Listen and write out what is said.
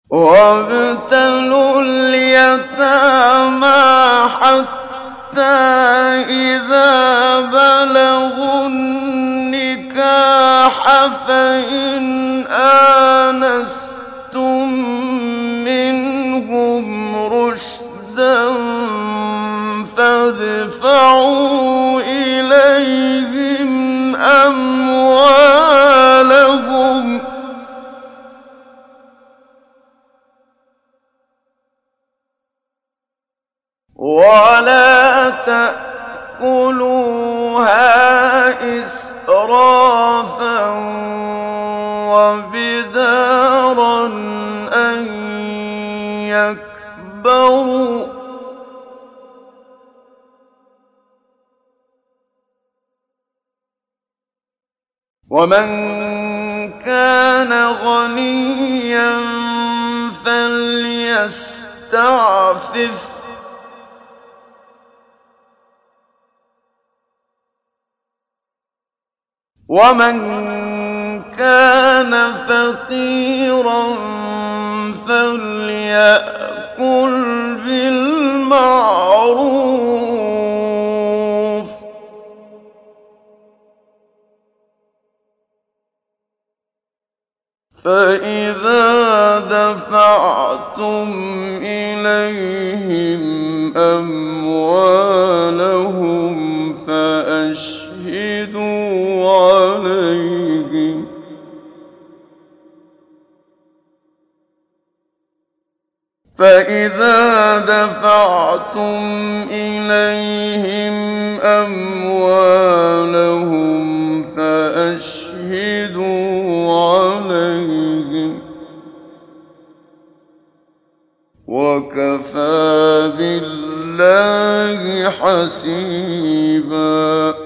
وابتلوا اليتامى حتى إذا بلغوا النكاح فإن آنستم منهم رشدا فادفعوا إليهم أموالهم ولا تأكلوها إسرافا وبدارا أن يكبروا ومن كان غنيا فليستعفف ومن كان فقيرا فليأكل بالمعروف فإذا دفعتم إليهم أموالهم فأشهدوا عليهم فإذا دفعتم إليهم أموالهم فأشهدوا عليهم وكفى بالله حسيبا